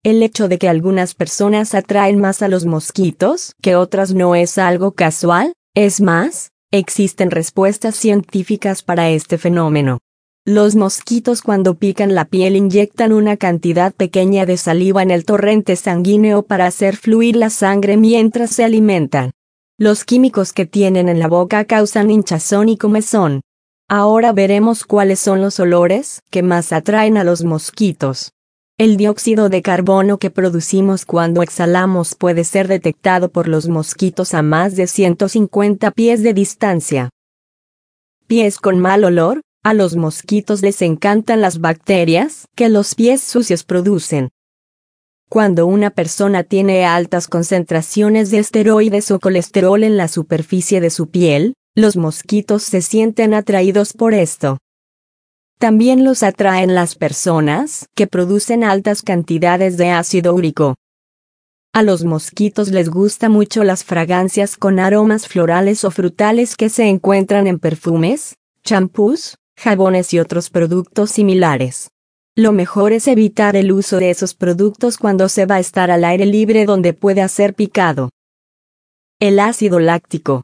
El hecho de que algunas personas atraen más a los mosquitos que otras no es algo casual, es más, existen respuestas científicas para este fenómeno. Los mosquitos cuando pican la piel inyectan una cantidad pequeña de saliva en el torrente sanguíneo para hacer fluir la sangre mientras se alimentan. Los químicos que tienen en la boca causan hinchazón y comezón. Ahora veremos cuáles son los olores que más atraen a los mosquitos. El dióxido de carbono que producimos cuando exhalamos puede ser detectado por los mosquitos a más de 150 pies de distancia. Pies con mal olor. A los mosquitos les encantan las bacterias que los pies sucios producen. Cuando una persona tiene altas concentraciones de esteroides o colesterol en la superficie de su piel, los mosquitos se sienten atraídos por esto. También los atraen las personas que producen altas cantidades de ácido úrico. A los mosquitos les gusta mucho las fragancias con aromas florales o frutales que se encuentran en perfumes, champús, jabones y otros productos similares. Lo mejor es evitar el uso de esos productos cuando se va a estar al aire libre donde puede ser picado. El ácido láctico.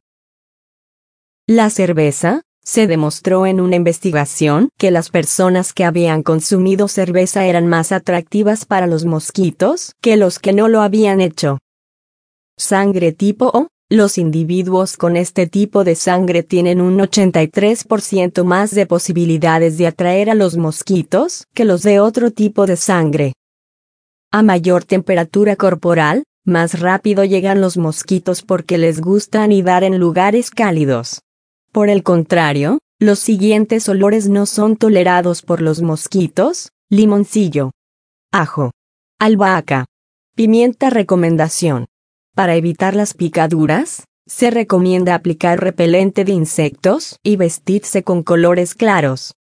La cerveza. Se demostró en una investigación que las personas que habían consumido cerveza eran más atractivas para los mosquitos que los que no lo habían hecho. Sangre tipo O. Los individuos con este tipo de sangre tienen un 83% más de posibilidades de atraer a los mosquitos que los de otro tipo de sangre. A mayor temperatura corporal, más rápido llegan los mosquitos porque les gusta anidar en lugares cálidos. Por el contrario, los siguientes olores no son tolerados por los mosquitos: limoncillo, ajo, albahaca, pimienta. Recomendación. Para evitar las picaduras, se recomienda aplicar repelente de insectos y vestirse con colores claros.